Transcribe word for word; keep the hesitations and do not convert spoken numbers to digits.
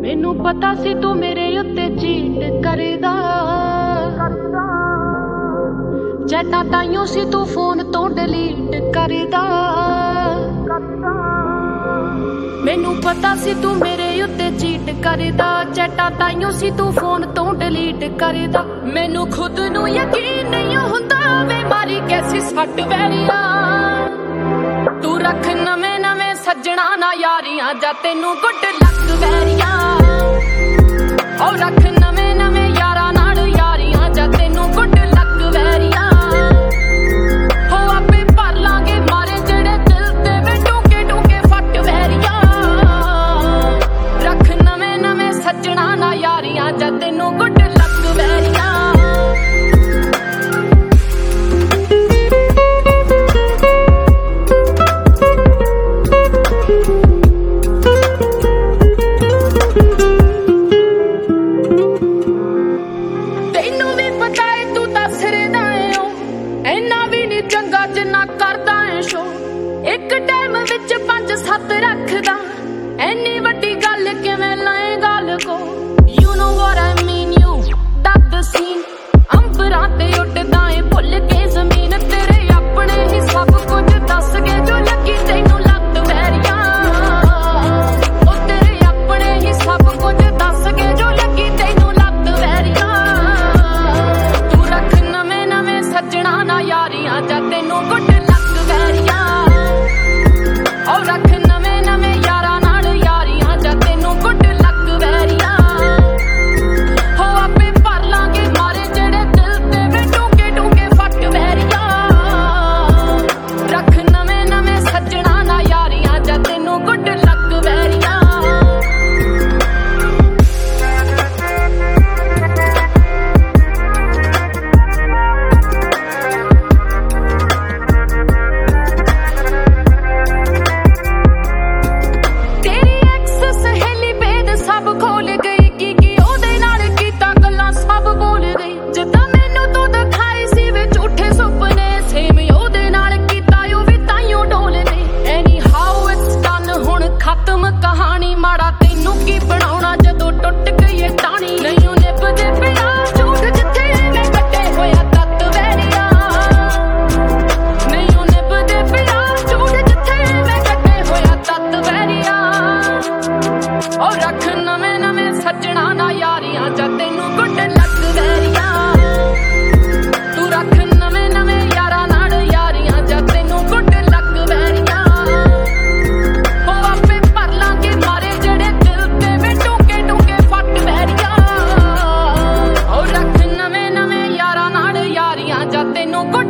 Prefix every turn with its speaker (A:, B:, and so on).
A: ਮੈਨੂੰ ਪਤਾ ਸੀ ਤੂੰ ਮੇਰੇ ਉੱਤੇ ਚੀਟ ਕਰਦਾ, ਚੈਟਾਂ ਤਾਈਓ ਸੀ ਤੂੰ ਫੋਨ ਤੋਂ ਡਿਲੀਟ ਕਰਦਾ। ਮੈਨੂੰ ਪਤਾ ਸੀ ਤੂੰ ਮੇਰੇ ਉੱਤੇ ਚੀਟ ਕਰਦਾ, ਚੈਟਾਂ ਤਾਈਓ ਸੀ ਤੂੰ ਫੋਨ ਤੋਂ ਡਿਲੀਟ ਕਰਦਾ। ਮੈਨੂੰ ਖੁਦ ਨੂੰ ਯਕੀਨ ਨਹੀਂ ਹੁੰਦਾ ਵੇ ਮਾਰੀ ਕੈਸੀ ਸੱਟ ਵੈਰੀਆ। ਤੂੰ ਰੱਖ ਨਵੇਂ ਨਵੇਂ ਸੱਜਣਾ ਨਾ ਯਾਰੀਆਂ, ਜਾਂ ਤੈਨੂੰ ਗੁੱਡ ਲੱਕ ਵੈਰੀਆ। ਉਹ ਰੱਖ ਨਵੇਂ ਨਵੇਂ ਯਾਰਾਂ ਨਾਲ ਯਾਰੀਆਂ, ਜਾਂ ਤੈਨੂੰ ਗੁੱਡ ਲੱਕ ਵੈਰੀਆ। ਹੋ ਆਪੇ ਭਰ ਲਾਂਗੇ ਮਾਰੇ ਜਿਹੜੇ ਦਿਲ ਤੇ ਵੇ ਡੂੰਘੇ ਡੂੰਘੇ ਫੱਟ ਵੈਰੀਆ। ਰੱਖ ਨਵੇਂ ਨਵੇਂ ਸੱਜਣਾ ਨਾ ਯਾਰੀਆਂ, ਜਾਂ ਤੈਨੂੰ ਗੁੱਡ ਲੱਕ ਵੈਰੀਆ। ਚੰਗਾ ਜਿੰਨਾ ਕਰਦਾ ਏ ਸ਼ੋ, ਇੱਕ ਟਾਈਮ ਵਿੱਚ ਪੰਜ ਸੱਤ ਰੱਖਦਾ, ਐਨੀ ਵੱਡੀ ਗੱਲ ਕਿਵੇਂ ਲਾਏ ਗੱਲ ਕੋ। You know what I mean, you ਦੱਸ ਦ ਸੀਨ। ਅੰਬਰਾਂ ਤੇ ਉੱਡਦਾ ਏ ਭੁੱਲ ਕੇ ਜ਼ਮੀਨ, ਤੇਰੇ ਆਪਣੇ ਹੀ ਸਭ ਕੁਝ ਦੱਸ ਕੇ ਜੋ ਲੱਗੀ ਤੈਨੂੰ ਲੱਤ ਵੈਰੀਆ। ਉਹ ਤੇਰੇ ਆਪਣੇ ਹੀ ਸਭ ਕੁਝ ਦੱਸ ਕੇ ਜੋ ਲੱਗੀ ਤੈਨੂੰ ਲੱਤ ਵੈਰੀਆ। ਤੂੰ ਰੱਖ ਨਵੇਂ ਨਵੇਂ ਸੱਜਣਾ ਨਾ ਯਾਰੀਆਂ, ਜਾਂ ਤੈਨੂੰ ਗੁੱਡ ਲੱਕ ਵੈਰੀਆ। ਉਹ ਰੱਖ ਨਵੇਂ ਨਵੇਂ ਯਾਰਾਂ ਨਾਲ ਯਾਰੀਆਂ, ਜਾਂ ਤੈਨੂੰ ਗੁੱਡ ਲੱਕ ਵੈਰੀਆ। ਹੋ ਆਪੇ ਭਰ ਲਾਂਗੇ ਮਾਰੇ ਜਿਹੜੇ ਦਿਲ ਤੇ ਵੇ ਡੂੰਘੇ ਡੂੰਘੇ ਫੱਟ ਵੈਰੀਆ। ਰੱਖ ਨਵੇਂ ਨਵੇਂ ਸੱਜਣਾ ਨਾ ਯਾਰੀਆਂ, ਜਾਂ ਤੈਨੂੰ ਗੁੱਡ ਲੱਕ ਵੈਰੀਆ। ਕਹਾਣੀ ਮਾੜਾ ਤੈਨੂੰ ਕੀ ਬਣਾਉਣਾ ਜਦੋਂ ਟੁੱਟ ਗਈ ਏ ਟਾਣੀ। ਨਹੀਂ ਨਿਭਦੇ ਪਿਆ ਝੂਠ ਜਿੱਥੇ ਐਵੇਂ ਕੱਟੇ ਹੋਇਆ ਤੱਤ ਵੈਰੀਆ। ਨਹੀਂ ਨਿਭਦੇ ਪਿਆ ਝੂਠ ਜਿੱਥੇ ਐਵੇਂ ਕੱਟੇ ਹੋਇਆ ਤੱਤ ਵੈਰੀਆ। ਉਹ ਰੱਖ ਨਵੇਂ ਨਵੇਂ ਸੱਜਣਾ ਨਾ ਯਾਰੀਆਂ, ਜਾਂ ਤੈਨੂੰ ਗੁੱਡ ਲੱਕ ਵੈਰੀਆ। ਤੂੰ ਰੱਖ ਨਵੇਂ ਨਵੇਂ ਯਾਰਾਂ ਨਾਲ ਯਾਰੀਆਂ, ਜਾਂ ਤੈਨੂੰ ਗੁੱਡ ਲੱਕ ਵੈਰੀਆ। ਜਾਂ ਤੈਨੂੰ